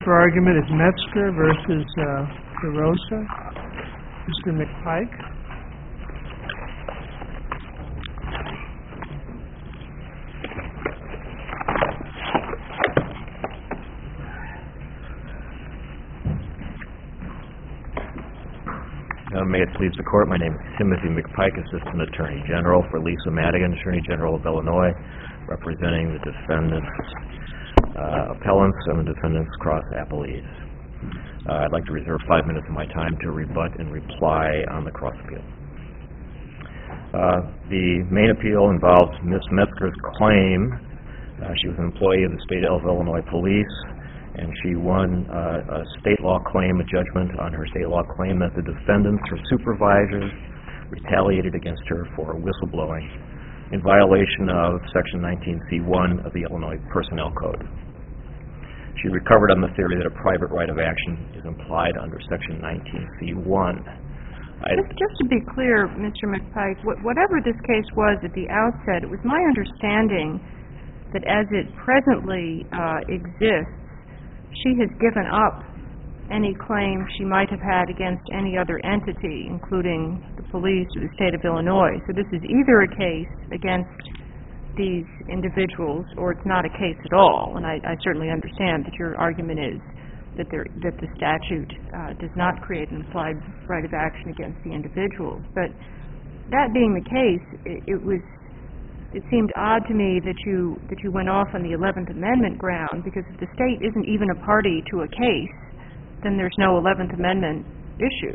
For argument is Metzger versus DeRosa. Mr. McPike. May it please the Court, my name is Timothy McPike, Assistant Attorney General for Lisa Madigan, Attorney General of Illinois, representing the defendants' appellants and the defendants' cross-appellees. I'd like to reserve 5 minutes of my time to rebut and reply on the cross-appeal. The main appeal involves Ms. Metzger's claim. She was an employee of the State of Illinois Police, and she won a state law claim, a judgment on her state law claim that the defendants, her supervisors, retaliated against her for whistleblowing in violation of Section 19C1 of the Illinois Personnel Code. She recovered on the theory that a private right of action is implied under Section 19C1. Just to be clear, Mr. McPike, whatever this case was at the outset, it was my understanding that as it presently exists, she has given up any claim she might have had against any other entity, including the police or the state of Illinois. So this is either a case against these individuals or it's not a case at all. And I certainly understand that your argument is that the statute does not create an implied right of action against the individuals. But that being the case, it seemed odd to me that you went off on the 11th Amendment ground, because if the state isn't even a party to a case, then there's no 11th Amendment issue.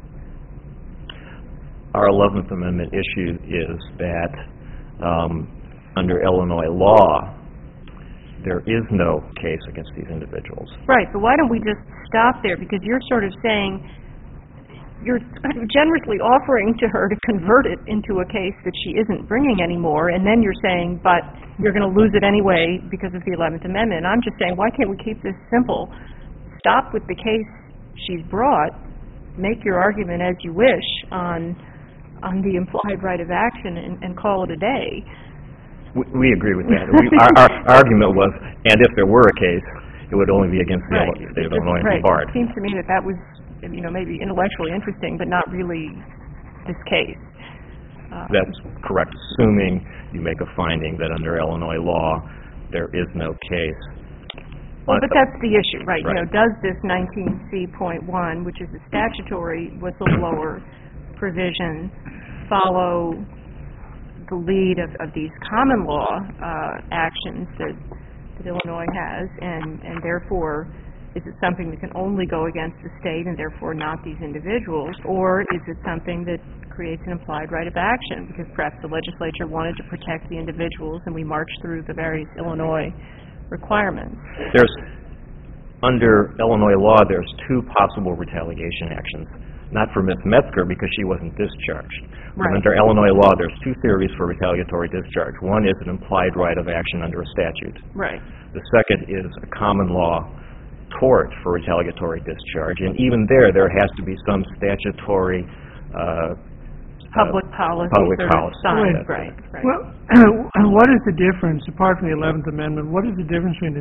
Our 11th Amendment issue is that under Illinois law, there is no case against these individuals. Right, but why don't we just stop there? Because you're sort of saying, you're generously offering to her to convert it into a case that she isn't bringing anymore, and then you're saying, but you're going to lose it anyway because of the 11th Amendment. And I'm just saying, why can't we keep this simple? Stop with the case she's brought, make your argument as you wish on the implied right of action, and call it a day. We agree with that. Our argument was, and if there were a case, it would only be against the state of Illinois and be barred. It seems to me that was, maybe intellectually interesting, but not really this case. That's correct, assuming you make a finding that under Illinois law there is no case. Well, but that's the issue, right? Does this 19C.1, which is a statutory whistleblower provision, follow the lead of these common law actions that Illinois has, and therefore is it something that can only go against the state and therefore not these individuals, or is it something that creates an implied right of action because perhaps the legislature wanted to protect the individuals and we marched through the various Illinois requirements? Under Illinois law, there's two possible retaliation actions. Not for Ms. Metzger because she wasn't discharged. Right. Under Illinois law, there's two theories for retaliatory discharge. One is an implied right of action under a statute. Right. The second is a common law tort for retaliatory discharge, and even there has to be some statutory public policy. Right. Well, what is the difference, apart from the 11th Amendment, what is the difference between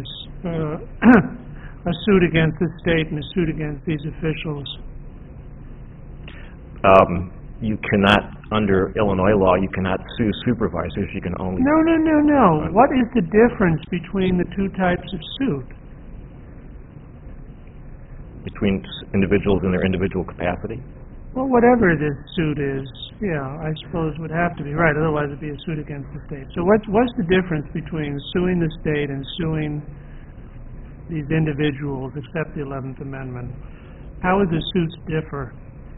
a suit against the state and a suit against these officials? You cannot, under Illinois law, you cannot sue supervisors. You can only... No. What is the difference between the two types of suit? Between individuals in their individual capacity? Well, whatever this suit is, I suppose would have to be right. Otherwise, it'd be a suit against the state. So what's the difference between suing the state and suing these individuals, except the 11th Amendment? How would the suits differ?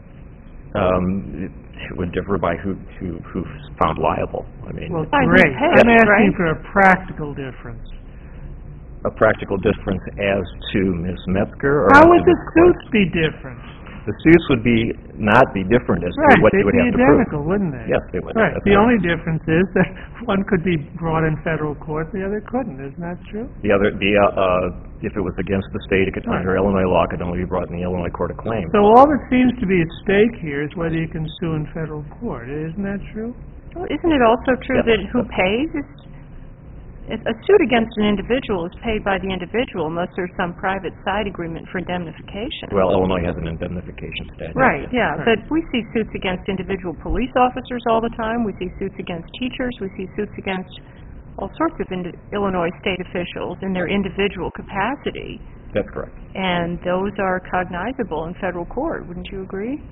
It would differ by who's found liable. Well, great. I'm asking for a practical difference. A practical difference as to Ms. Metzger? Or how would the suits be different? The suits would not be different as to what you would have to prove. They'd be identical, wouldn't they? Yes, they would. Right. The only difference is that one could be brought in federal court, the other couldn't. Isn't that true? If it was against the state, under Illinois law, it could only be brought in the Illinois Court of Claims. So all that seems to be at stake here is whether you can sue in federal court. Isn't that true? Well, isn't it also true that who pays is a suit against an individual is paid by the individual unless there's some private side agreement for indemnification. Well, Illinois has an indemnification statute. Right, yeah, but we see suits against individual police officers all the time. We see suits against teachers. We see suits against all sorts of Illinois state officials in their individual capacity. That's correct. And those are cognizable in federal court, wouldn't you agree?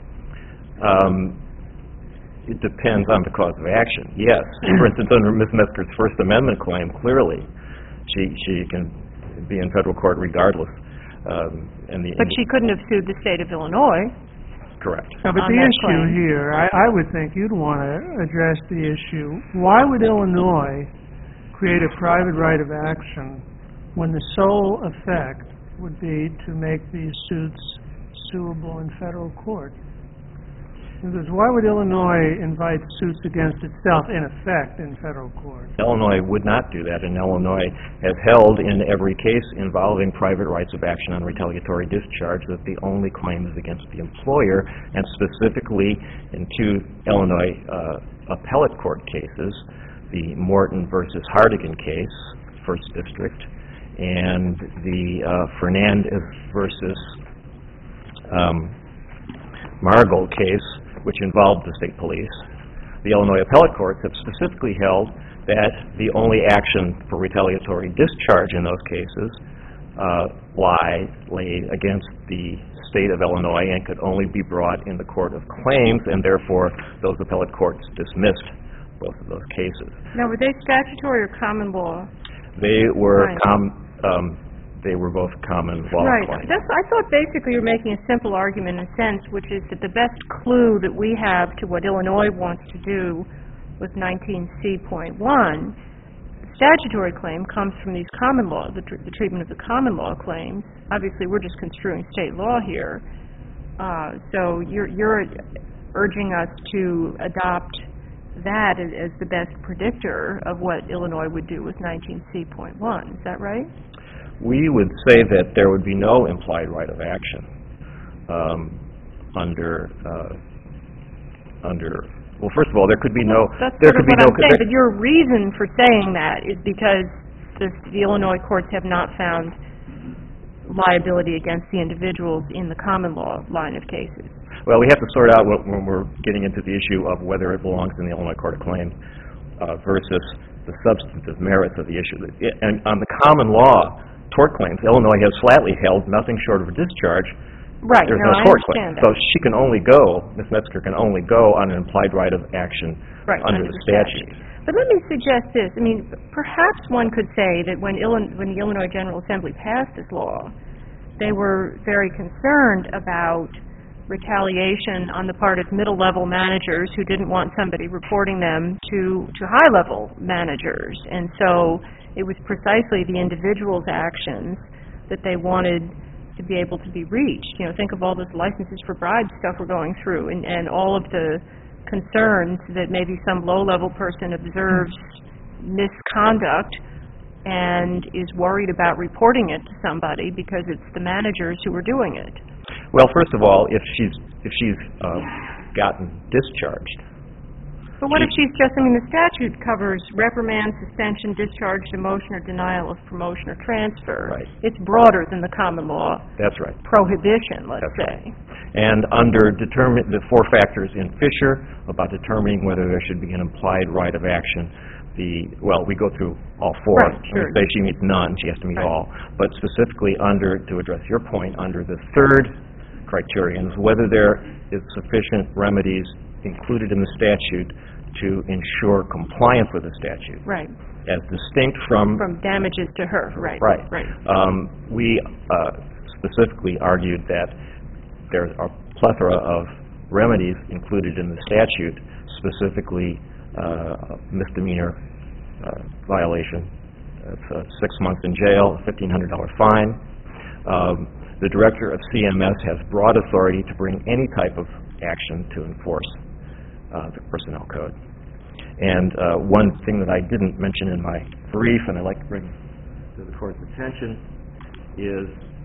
It depends on the cause of action, yes. For instance, under Ms. Metzger's First Amendment claim, clearly, she can be in federal court regardless. But she couldn't have sued the state of Illinois. Correct. No, but the issue here, I would think you'd want to address the issue, why would Illinois create a private right of action when the sole effect would be to make these suits suable in federal court? Because why would Illinois invite suits against itself, in effect, in federal court? Illinois would not do that, and Illinois has held in every case involving private rights of action on retaliatory discharge that the only claim is against the employer, and specifically in two Illinois appellate court cases, the Morton versus Hardigan case, First District, and the Fernandez versus Margold case, which involved the state police. The Illinois appellate courts have specifically held that the only action for retaliatory discharge in those cases lay against the state of Illinois and could only be brought in the court of claims, and therefore those appellate courts dismissed both of those cases. Now, were they statutory or common law? They were Right. They were both common law Right. claims. I thought basically you're making a simple argument in a sense, which is that the best clue that we have to what Illinois wants to do with 19C.1, the statutory claim comes from these common law, the treatment of the common law claims. Obviously, we're just construing state law here. So you're urging us to adopt that as the best predictor of what Illinois would do with 19C.1. Is that right? We would say that there would be no implied right of action under. Well, first of all, there could be no. That's there sort could of be what no. I'm saying. But your reason for saying that is because the Illinois courts have not found liability against the individuals in the common law line of cases. Well, we have to sort out when we're getting into the issue of whether it belongs in the Illinois Court of Claims versus the substantive merits of the issue. And on the common law tort claims, Illinois has flatly held nothing short of a discharge. Right. There's no, no I tort understand claim. that. So she can only go, Ms. Metzger can only go on an implied right of action under the statute. But let me suggest this. I mean, perhaps one could say that when the Illinois General Assembly passed this law, they were very concerned about retaliation on the part of middle-level managers who didn't want somebody reporting them to high-level managers. And so it was precisely the individual's actions that they wanted to be able to be reached. You know, think of all this licenses for bribes stuff we're going through and all of the concerns that maybe some low-level person observes misconduct and is worried about reporting it to somebody because it's the managers who are doing it. Well, first of all, if she's gotten discharged. But what if she's just, I mean, the statute covers reprimand, suspension, discharge, demotion, or denial of promotion or transfer. Right. It's broader than the common law. That's right. Prohibition, let's That's say. Right. And under the four factors in Fisher about determining whether there should be an implied right of action, we go through all four. Right, sure. We say she meets none, she has to meet Right. all. But specifically to address your point, under the third criterion is whether there is sufficient remedies included in the statute to ensure compliance with the statute. Right. As distinct from damages to her. Right. Right. Right. We specifically argued that there are a plethora of remedies included in the statute, specifically misdemeanor violation. It's 6 months in jail, a $1,500 fine. The director of CMS has broad authority to bring any type of action to enforce the personnel code. And one thing that I didn't mention in my brief, and I'd like to bring to the court's attention, is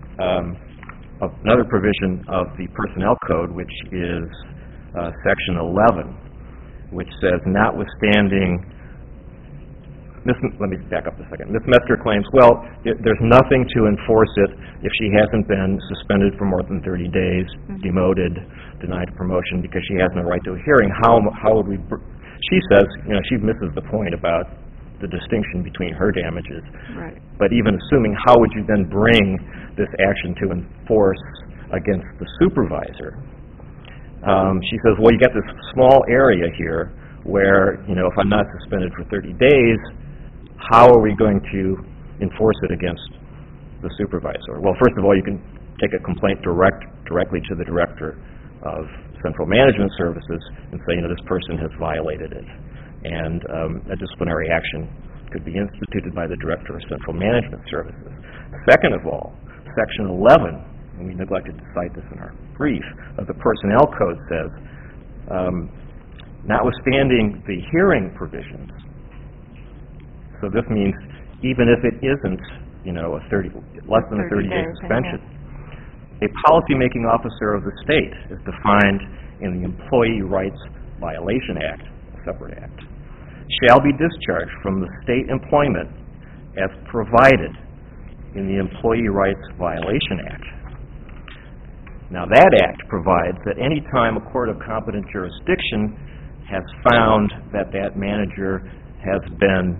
another provision of the personnel code, which is Section 11, which says, notwithstanding let me back up a second. Ms. Metzger claims, well, there's nothing to enforce it if she hasn't been suspended for more than 30 days, demoted, denied promotion because she has no right to a hearing. How would we... She says, she misses the point about the distinction between her damages. Right. But even assuming, how would you then bring this action to enforce against the supervisor? She says, well, you get this small area here where, if I'm not suspended for 30 days, how are we going to enforce it against the supervisor? Well, first of all, you can take a complaint directly to the director of Central Management Services and say, this person has violated it. And a disciplinary action could be instituted by the director of Central Management Services. Second of all, Section 11, and we neglected to cite this in our brief, of the Personnel Code says, notwithstanding the hearing provisions, so this means even if it isn't, less than a 30-day suspension, a policy-making officer of the state is defined in the Employee Rights Violation Act, a separate act, shall be discharged from the state employment as provided in the Employee Rights Violation Act. Now that act provides that any time a court of competent jurisdiction has found that that manager has been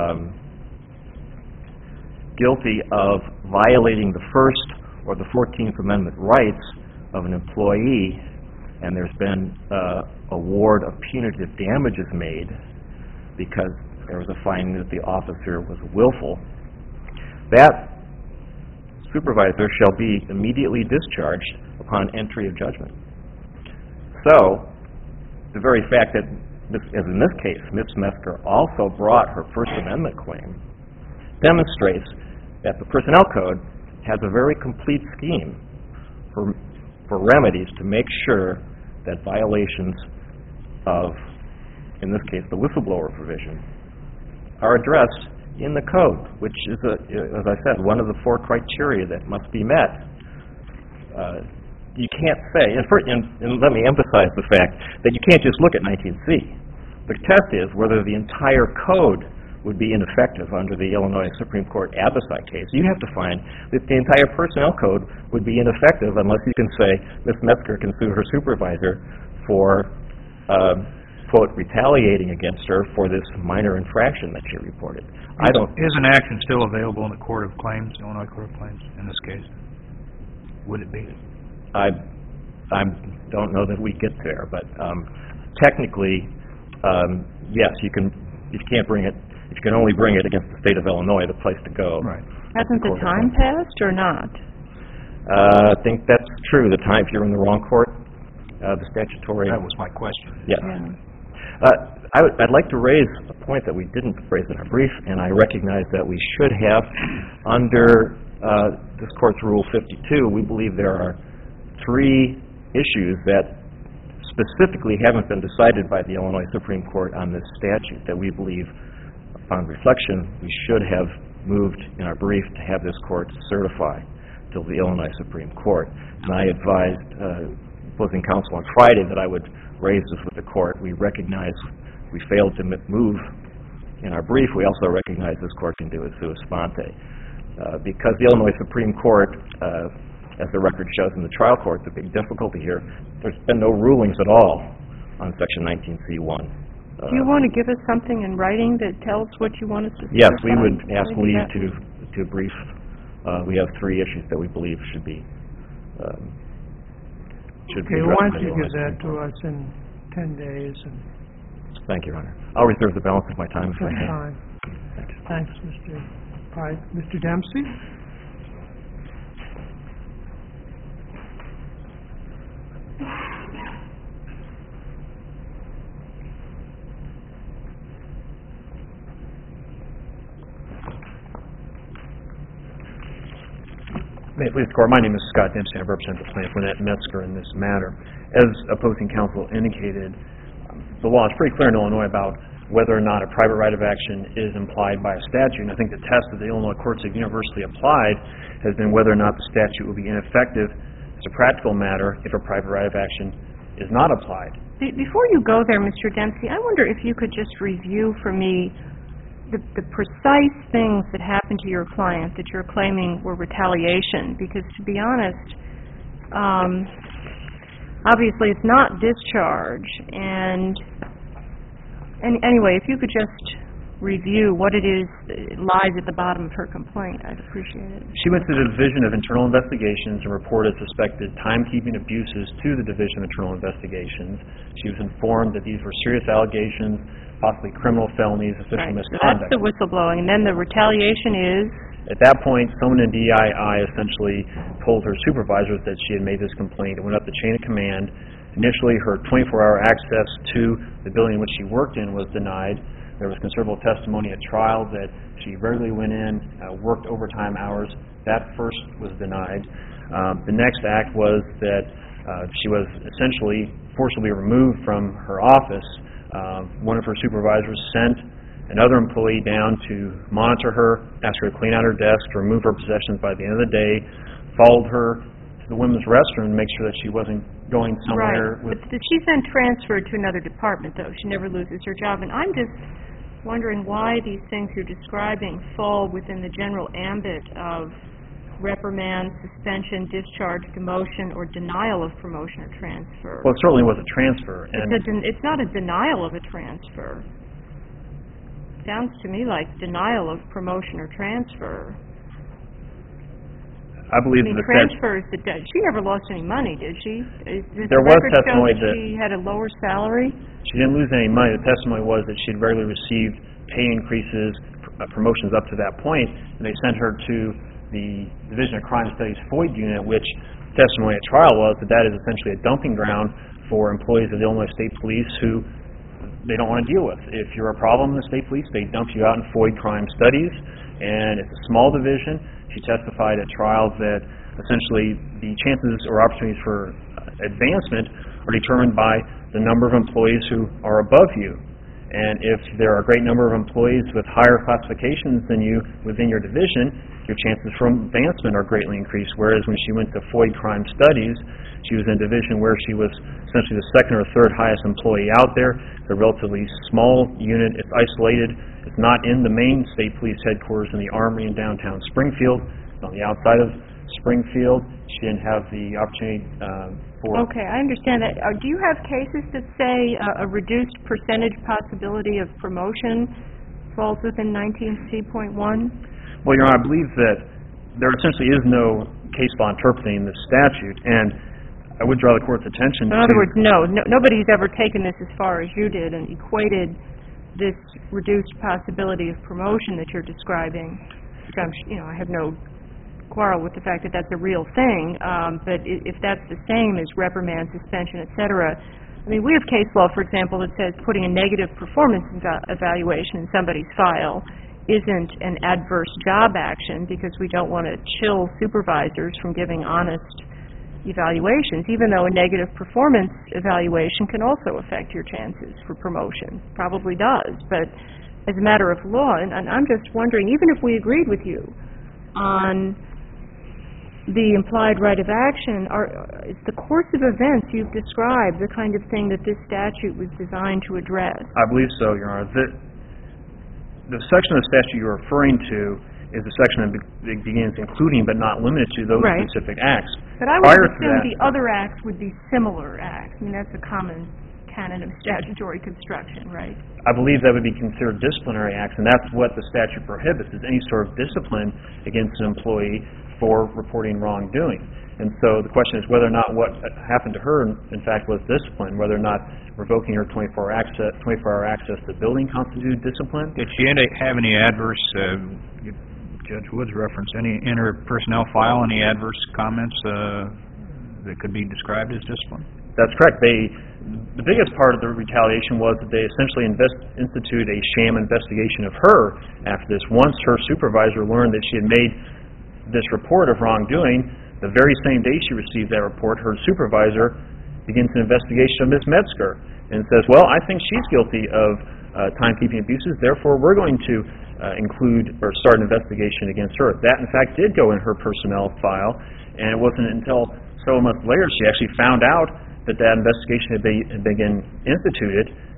guilty of violating the First or the 14th Amendment rights of an employee, and there's been award of punitive damages made because there was a finding that the officer was willful, that supervisor shall be immediately discharged upon entry of judgment. So, the very fact that, as in this case, Ms. Metzger also brought her First Amendment claim demonstrates that the Personnel Code has a very complete scheme for remedies to make sure that violations of, in this case, the whistleblower provision, are addressed in the code, which is, as I said, one of the 4 criteria that must be met. You can't say, and let me emphasize the fact that you can't just look at 19C. The test is whether the entire code would be ineffective under the Illinois Supreme Court Abasai case. You have to find that the entire Personnel Code would be ineffective unless you can say Ms. Metzger can sue her supervisor for, quote, retaliating against her for this minor infraction that she reported. Is an action still available in the Court of Claims, Illinois Court of Claims, in this case? Would it be? I don't know that we get there, but technically, yes, you can. If you can't bring it, if you can only bring it against the state of Illinois, the place to go. Right. Hasn't the time passed or not? I think that's true. The time, if you're in the wrong court, the statutory. That was my question. Yes. Yeah. I'd like to raise a point that we didn't raise in our brief, and I recognize that we should have. Under this Court's Rule 52, we believe there are 3 issues that specifically haven't been decided by the Illinois Supreme Court on this statute that we believe, upon reflection, we should have moved in our brief to have this Court certify to the Illinois Supreme Court. And I advised opposing counsel on Friday that I would raise this with the Court. We recognize we failed to move in our brief. We also recognize this Court can do it sua sponte. Because the Illinois Supreme Court, as the record shows in the trial court, the big difficulty here, there's been no rulings at all on Section 19C1. Do you want to give us something in writing that tells what you want us to say? Yes, we would ask leave to brief. We have 3 issues that we believe should be Okay, why don't you give that to us in 10 days? And thank you, Your Honor. I'll reserve the balance of my time if I may. fine. Thanks, Mr. Pike. Mr. Dempsey? May it please the Court, my name is Scott Dempsey. I represent the plaintiff, Lynette Metzger, in this matter. As opposing counsel indicated, the law is pretty clear in Illinois about whether or not a private right of action is implied by a statute. And I think the test that the Illinois courts have universally applied has been whether or not the statute will be ineffective as a practical matter if a private right of action is not applied. Before you go there, Mr. Dempsey, I wonder if you could just review for me the precise things that happened to your client that you're claiming were retaliation, because to be honest, obviously it's not discharge, and anyway, if you could just review what it is that lies at the bottom of her complaint, I'd appreciate it. She went to the Division of Internal Investigations and reported suspected timekeeping abuses to the Division of Internal Investigations. She was informed that these were serious allegations, possibly criminal felonies, official Right, so misconduct. that's the whistleblowing, and then the retaliation is? At that point, someone in DII essentially told her supervisors that she had made this complaint. It went up the chain of command. Initially, her 24-hour access to the building in which she worked in was denied. There was considerable testimony at trial that she regularly went in, worked overtime hours. That first was denied. The next act was that she was essentially forcibly removed from her office. One of her supervisors sent another employee down to monitor her, ask her to clean out her desk, to remove her possessions by the end of the day, followed her to the women's restroom to make sure that she wasn't going somewhere. Right, but she's then transferred to another department, though. She never loses her job, and I'm just wondering why these things you're describing fall within the general ambit of reprimand, suspension, discharge, demotion, or denial of promotion or transfer. Well, it certainly was a transfer. And It's not a denial of a transfer. Sounds to me like denial of promotion or transfer. I believe that transfers, she never lost any money, did she? There was testimony that she had a lower salary? She didn't lose any money. The testimony was that she had regularly received pay increases, promotions up to that point, and they sent her to the Division of Crime Studies FOID unit, which testimony at trial was that that is essentially a dumping ground for employees of the Illinois State Police who they don't want to deal with. If you're a problem in the State Police, they dump you out in FOID Crime Studies, and it's a small division. She testified at trial that essentially the chances or opportunities for advancement are determined by the number of employees who are above you. And if there are a great number of employees with higher classifications than you within your division, your chances for advancement are greatly increased. Whereas when she went to FOID Crime Studies, she was in a division where she was essentially the second or third highest employee out there. It's a relatively small unit. It's isolated. It's not in the main State Police headquarters in the Armory in downtown Springfield. It's on the outside of Springfield. She didn't have the opportunity for... Okay, I understand that. Do you have cases that say a reduced percentage possibility of promotion falls within 19C.1? Well, Your Honor, I believe that there essentially is no case law interpreting the statute, and I would draw the Court's attention to... In other words, nobody's ever taken this as far as you did and equated this reduced possibility of promotion that you're describing. Which I have no quarrel with the fact that that's a real thing, but if that's the same as reprimand, suspension, etc., I mean, we have case law, for example, that says putting a negative performance evaluation in somebody's file isn't an adverse job action because we don't want to chill supervisors from giving honest evaluations, even though a negative performance evaluation can also affect your chances for promotion. Probably does, but as a matter of law, and I'm just wondering, even if we agreed with you on the implied right of action, is the course of events you've described the kind of thing that this statute was designed to address? I believe so, Your Honor. The section of the statute you're referring to is the section that begins including but not limited to those specific acts. But I would assume the other acts would be similar acts. I mean, that's a common canon of statutory construction, right? I believe that would be considered disciplinary acts, and that's what the statute prohibits, is any sort of discipline against an employee for reporting wrongdoing. And so the question is whether or not what happened to her, in fact, was discipline, whether or not revoking her 24-hour access to the building constituted discipline. Did she have any adverse, Judge Woods referenced, in her personnel file, any adverse comments that could be described as discipline? That's correct. The biggest part of the retaliation was that they essentially instituted a sham investigation of her after this. Once her supervisor learned that she had made this report of wrongdoing, the very same day she received that report, her supervisor begins an investigation of Ms. Metzger and says, well, I think she's guilty of timekeeping abuses, therefore we're going to include or start an investigation against her. That, in fact, did go in her personnel file, and it wasn't until several months later she actually found out that investigation had been instituted,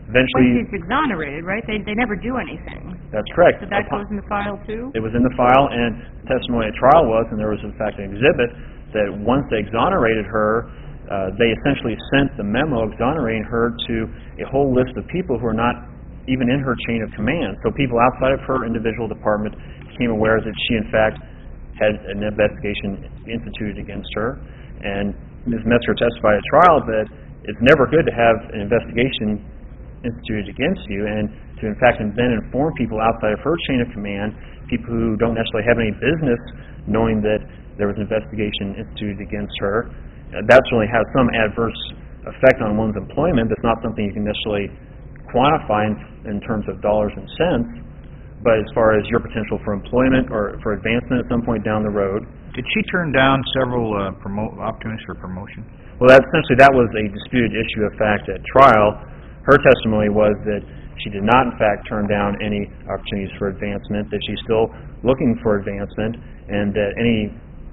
Eventually, Once he's exonerated, right? They never do anything. that's correct. So that goes in the file too? It was in the file, and testimony at trial was, and there was in fact an exhibit, that once they exonerated her, they essentially sent the memo exonerating her to a whole list of people who are not even in her chain of command. So people outside of her individual department became aware that she in fact had an investigation instituted against her. And Ms. Metzger testified at trial that it's never good to have an investigation instituted against you, and to in fact then inform people outside of her chain of command, people who don't necessarily have any business knowing that there was an investigation instituted against her. That certainly has some adverse effect on one's employment. That's not something you can necessarily quantify in terms of dollars and cents, but as far as your potential for employment or for advancement at some point down the road. Did she turn down several opportunities for promotion? Well, that was a disputed issue of fact at trial. Her testimony was that she did not, in fact, turn down any opportunities for advancement, that she's still looking for advancement, and that any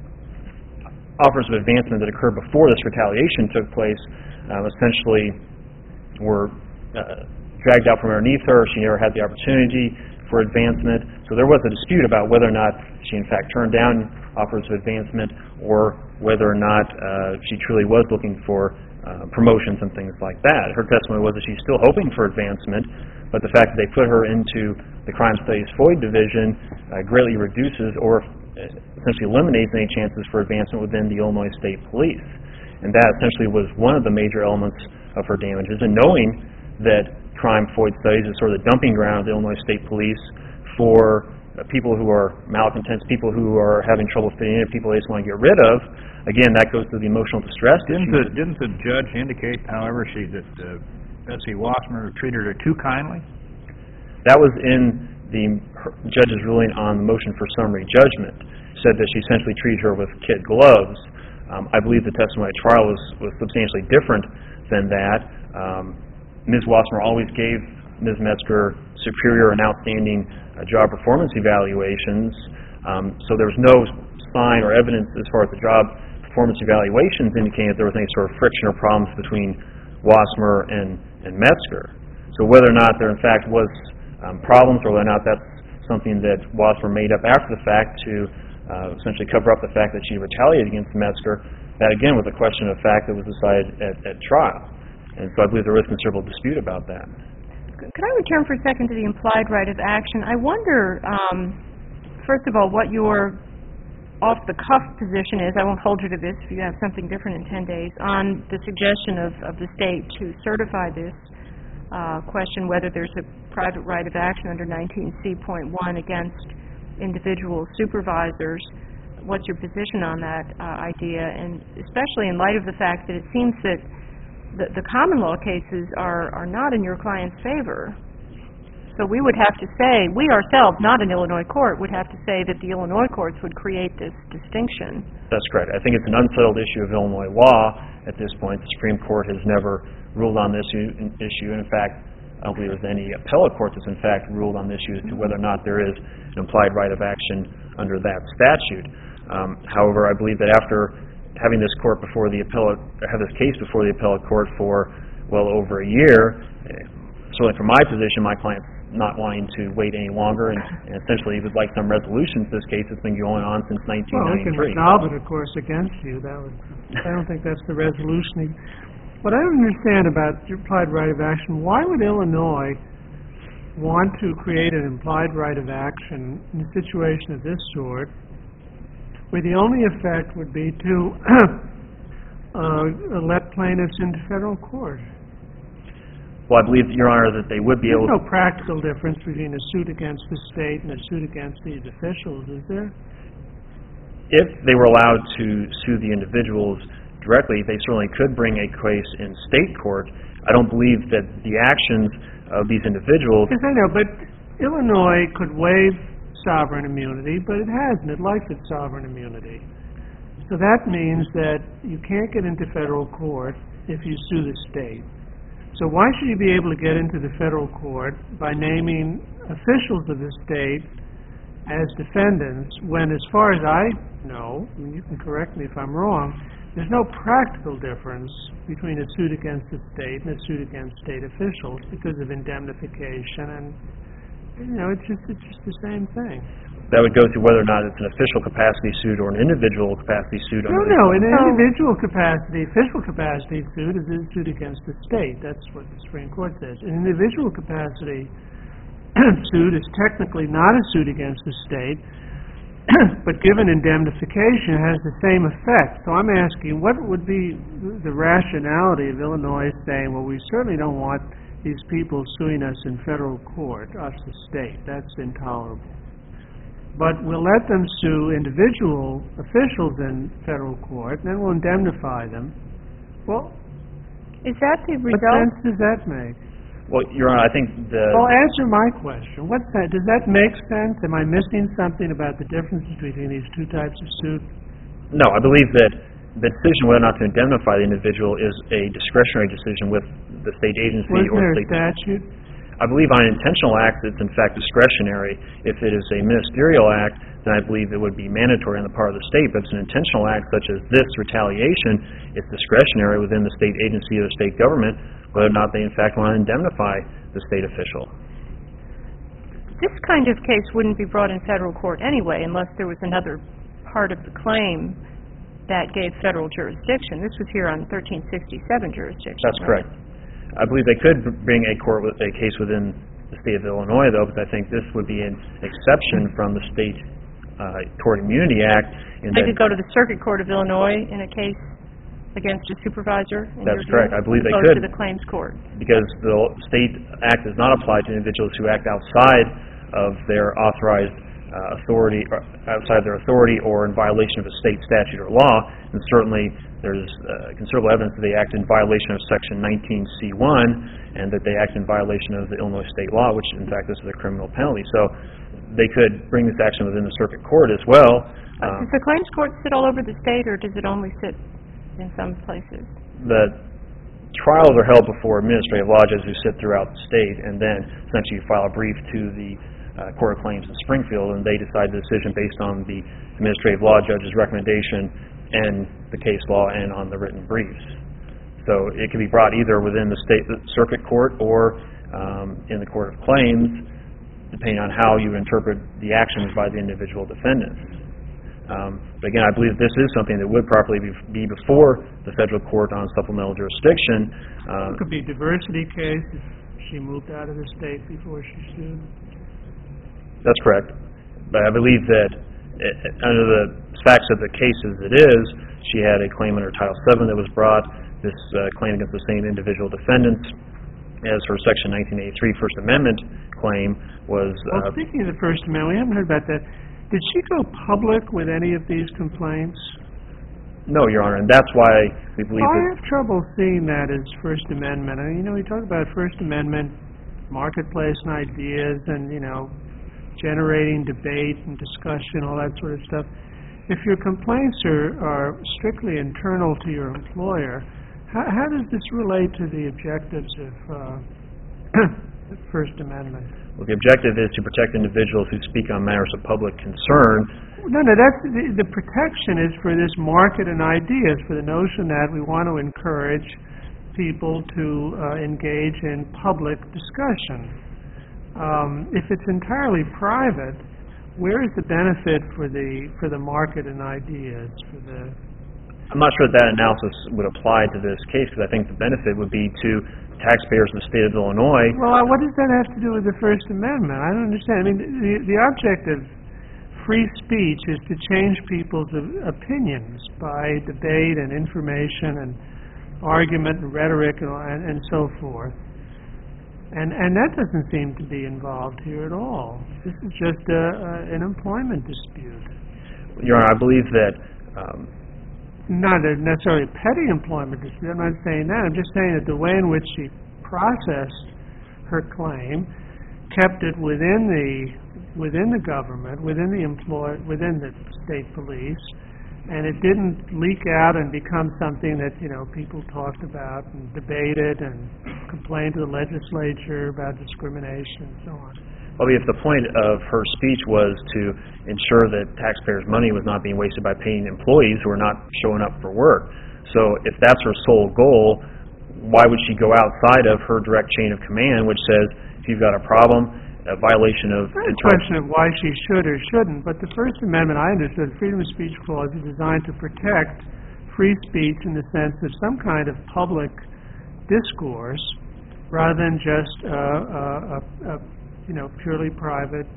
offers of advancement that occurred before this retaliation took place essentially were dragged out from underneath her. She never had the opportunity for advancement. So there was a dispute about whether or not she, in fact, turned down offers of advancement, or whether or not she truly was looking for promotions and things like that. Her testimony was that she's still hoping for advancement, but the fact that they put her into the Crime Studies FOID division greatly reduces or essentially eliminates any chances for advancement within the Illinois State Police. And that essentially was one of the major elements of her damages. And knowing that Crime FOID Studies is sort of the dumping ground of the Illinois State Police for people who are malcontents, people who are having trouble fitting in, people they just want to get rid of, again, that goes to the emotional distress. Didn't the judge indicate, however, that Betsy Wassmer treated her too kindly? That was in the judge's ruling on the motion for summary judgment. Said that she essentially treated her with kid gloves. I believe the testimony at trial was substantially different than that. Ms. Wassmer always gave Ms. Metzger superior and outstanding job performance evaluations. So there was no sign or evidence as far as the job performance evaluations indicating that there was any sort of friction or problems between Wassmer and Metzger. So whether or not there in fact was problems, or whether or not that's something that Wassmer made up after the fact to essentially cover up the fact that she retaliated against Metzger, that again was a question of fact that was decided at trial. And so I believe there is considerable dispute about that. Could I return for a second to the implied right of action? I wonder, first of all, what your off-the-cuff position is. I won't hold you to this if you have something different in 10 days, on the suggestion of the state to certify this question, whether there's a private right of action under 19C.1 against individual supervisors. What's your position on that idea? And especially in light of the fact that it seems that the common law cases are not in your client's favor. So we would have to say, we ourselves, not an Illinois court, would have to say that the Illinois courts would create this distinction. That's correct. I think it's an unsettled issue of Illinois law at this point. The Supreme Court has never ruled on this issue. And in fact, I don't believe there's any appellate court that's in fact ruled on this issue as to whether or not there is an implied right of action under that statute. However, I believe that after having this court before the appellate, have this case before the appellate court for well over a year, certainly from my position, my client's not wanting to wait any longer, and essentially would like some resolution to this case that's been going on since 1993. Well, we can resolve it, of course, against you. I don't think that's the resolution. What I don't understand about your implied right of action, why would Illinois want to create an implied right of action in a situation of this sort, where the only effect would be to let plaintiffs into federal court? Well, I believe, Your Honor, that they would be able to... There's no practical difference between a suit against the state and a suit against these officials, is there? If they were allowed to sue the individuals directly, they certainly could bring a case in state court. I don't believe that the actions of these individuals... Yes, I know, but Illinois could waive sovereign immunity, but it hasn't. It likes its sovereign immunity. So that means that you can't get into federal court if you sue the state. So why should you be able to get into the federal court by naming officials of the state as defendants when, as far as I know, and you can correct me if I'm wrong, there's no practical difference between a suit against the state and a suit against state officials because of indemnification, and it's just the same thing. That would go to whether or not it's an official capacity suit or an individual capacity suit. No, an individual capacity, official capacity suit is a suit against the state. That's what the Supreme Court says. An individual capacity suit is technically not a suit against the state, but given indemnification, it has the same effect. So I'm asking, what would be the rationality of Illinois saying, well, we certainly don't want these people suing us in federal court, us the state. That's intolerable. But we'll let them sue individual officials in federal court, and then we'll indemnify them. Well, is that the result? What sense does that make? Well, Your Honor, I think Well, answer my question. Does that make sense? Am I missing something about the difference between these two types of suit? No, I believe that the decision whether or not to indemnify the individual is a discretionary decision with the state agency or Wasn't state... there a statute? I believe on an intentional act, it's in fact discretionary. If it is a ministerial act, then I believe it would be mandatory on the part of the state. But if it's an intentional act such as this retaliation, it's discretionary within the state agency or the state government whether or not they in fact want to indemnify the state official. This kind of case wouldn't be brought in federal court anyway unless there was another part of the claim that gave federal jurisdiction. This was here on 1367 jurisdiction. That's correct. I believe they could bring a case within the state of Illinois, though, because I think this would be an exception from the State Tort Immunity Act. They could go to the Circuit Court of Illinois in a case against a supervisor? That's correct. I believe they could. To the claims court. Because the state act does not apply to individuals who act outside of their authorized authority, or outside their authority, or in violation of a state statute or law. And certainly there's considerable evidence that they act in violation of Section 19C1 and that they act in violation of the Illinois state law, which in fact this is a criminal penalty. So they could bring this action within the circuit court as well. Does the claims court sit all over the state, or does it only sit in some places? The trials are held before administrative law judges who sit throughout the state, and then essentially you file a brief to the Court of Claims in Springfield, and they decide the decision based on the administrative law judge's recommendation and the case law and on the written briefs. So it can be brought either within the state circuit court or in the Court of Claims, depending on how you interpret the actions by the individual defendants. But again, I believe this is something that would properly be before the federal court on supplemental jurisdiction. It could be a diversity case if she moved out of the state before she sued. That's correct. But I believe that under the facts of the case as it is, she had a claim under Title VII that was brought, this claim against the same individual defendants, as her Section 1983 First Amendment claim was... Well, speaking of the First Amendment, we haven't heard about that. Did she go public with any of these complaints? No, Your Honor, and that's why we believe I have trouble seeing that as First Amendment. I mean, we talk about First Amendment, marketplace and ideas, and, generating debate and discussion, all that sort of stuff. If your complaints are strictly internal to your employer, how does this relate to the objectives of the First Amendment? Well, the objective is to protect individuals who speak on matters of public concern. No, that's the protection is for this market and ideas, for the notion that we want to encourage people to engage in public discussion. If it's entirely private, where is the benefit for the market and ideas? I'm not sure that analysis would apply to this case, because I think the benefit would be to taxpayers in the state of Illinois. Well, what does that have to do with the First Amendment? I don't understand. I mean, the object of free speech is to change people's opinions by debate and information and argument and rhetoric and so forth. And that doesn't seem to be involved here at all. This is just an employment dispute. Your Honor, I believe that... not necessarily a petty employment dispute. I'm not saying that. I'm just saying that the way in which she processed her claim kept it within the government, within the state police, and it didn't leak out and become something that people talked about and debated and complained to the legislature about discrimination and so on. Well, if the point of her speech was to ensure that taxpayers' money was not being wasted by paying employees who are not showing up for work. So if that's her sole goal, why would she go outside of her direct chain of command, which says, if you've got a problem, a violation of... It's not a question of why she should or shouldn't, but the First Amendment, I understood, Freedom of Speech Clause is designed to protect free speech in the sense of some kind of public discourse rather than just purely private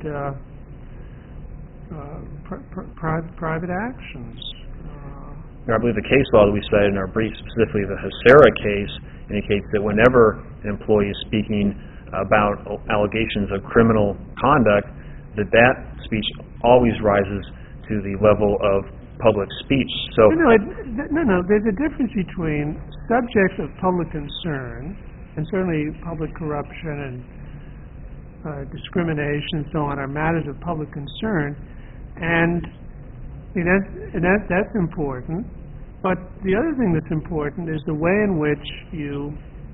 private actions. I believe the case law that we cited in our brief, specifically the Hacera case, indicates that whenever an employee is speaking about allegations of criminal conduct, that speech always rises to the level of public speech. So no, there's a difference between subjects of public concern, and certainly public corruption and discrimination and so on are matters of public concern, and that's important. But the other thing that's important is the way in which you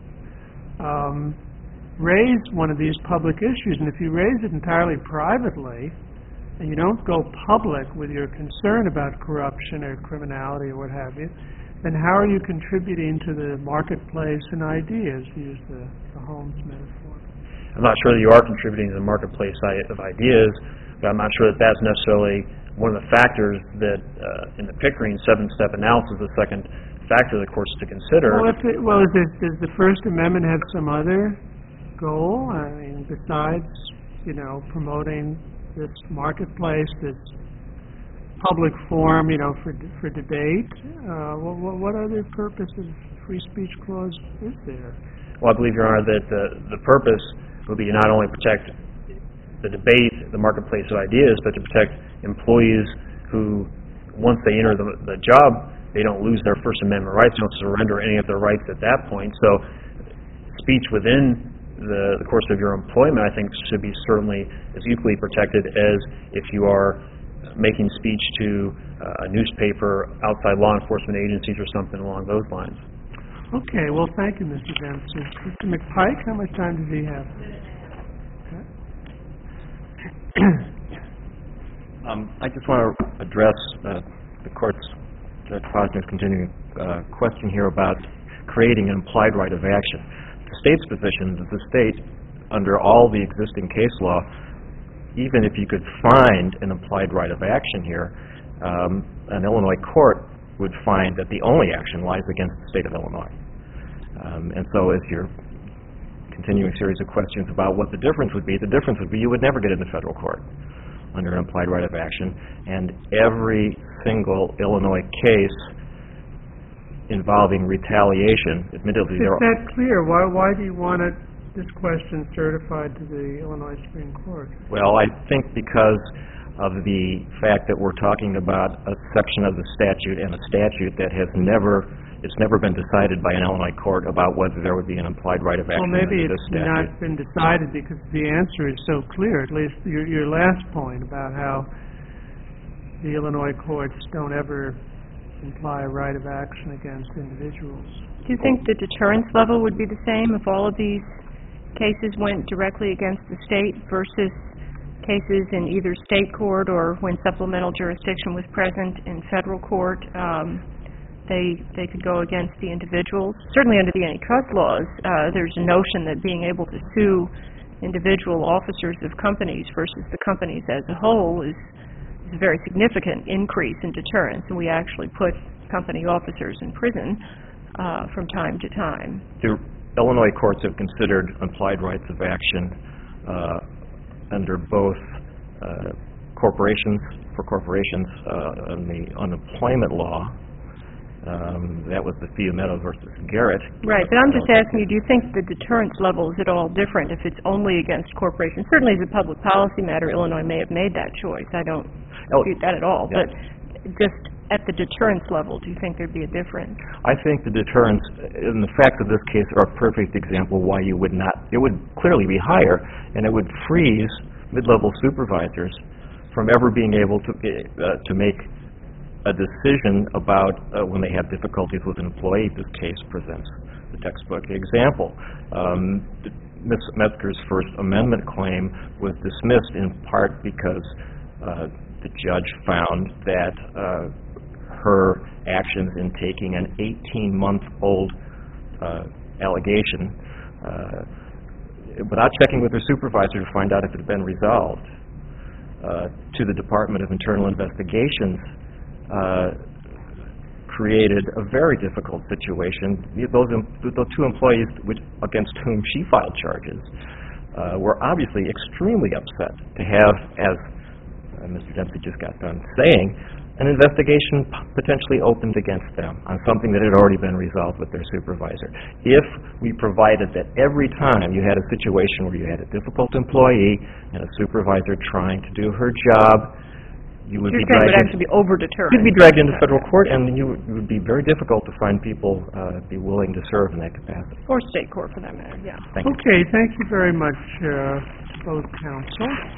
raise one of these public issues. And if you raise it entirely privately, and you don't go public with your concern about corruption or criminality or what have you, then how are you contributing to the marketplace and ideas, to use the Holmes metaphor? I'm not sure that you are contributing to the marketplace of ideas, but I'm not sure that that's necessarily one of the factors that in the Pickering seven-step analysis, the second factor the court's to consider. Does the First Amendment have some other goal? I mean, besides, promoting this marketplace, this public forum, for debate. What other purpose of free speech clause is there? Well, I believe, Your Honor, that the purpose would be to not only protect the debate, the marketplace of ideas, but to protect employees who, once they enter the job, they don't lose their First Amendment rights, don't surrender any of their rights at that point. So speech within the course of your employment, I think, should be certainly as equally protected as if you are making speech to a newspaper, outside law enforcement agencies, or something along those lines. Okay, well, thank you, Mr. Dempsey. Mr. McPike, how much time does he have? I just want to address the court's, Judge Posner's continuing question here about creating an implied right of action. The state's position is the state, under all the existing case law, even if you could find an implied right of action here, an Illinois court would find that the only action lies against the state of Illinois. And so as your continuing series of questions about what the difference would be, you would never get into federal court under an implied right of action. And every single Illinois case involving retaliation, admittedly... Is that clear? Why do you want this question certified to the Illinois Supreme Court? Well, I think because of the fact that we're talking about a section of the statute and a statute that has never been decided by an Illinois court about whether there would be an implied right of action under this statute. Well, maybe it's not been decided because the answer is so clear, at least your last point about how the Illinois courts don't ever imply a right of action against individuals. Do you think the deterrence level would be the same if all of these cases went directly against the state versus cases in either state court or when supplemental jurisdiction was present in federal court? They could go against the individuals. Certainly under the antitrust laws, there's a notion that being able to sue individual officers of companies versus the companies as a whole is a very significant increase in deterrence, and we actually put company officers in prison from time to time. The Illinois courts have considered implied rights of action under both corporations on the unemployment law. That was the Fiumetto versus Garrett. Right, but I'm just asking you, do you think the deterrence level is at all different if it's only against corporations? Certainly as a public policy matter, Illinois may have made that choice. I don't dispute that at all. Yeah. But just at the deterrence level, do you think there'd be a difference? I think the deterrence, and the facts of this case are a perfect example why you would not. It would clearly be higher, and it would freeze mid-level supervisors from ever being able to make a decision about when they have difficulties with an employee. This case presents the textbook example. Ms. Metzger's First Amendment claim was dismissed in part because the judge found that her actions in taking an 18-month-old allegation without checking with her supervisor to find out if it had been resolved to the Department of Internal Investigations created a very difficult situation. Those two employees against whom she filed charges were obviously extremely upset to have, as Mr. Dempsey just got done saying, an investigation potentially opened against them on something that had already been resolved with their supervisor. If we provided that every time you had a situation where you had a difficult employee and a supervisor trying to do her job, you would be dragged actually be over-deterrent. You'd be dragged into federal court, and it would be very difficult to find people be willing to serve in that capacity. Or state court, for that matter, yeah. Thank you. Okay, thank you very much, both counsel.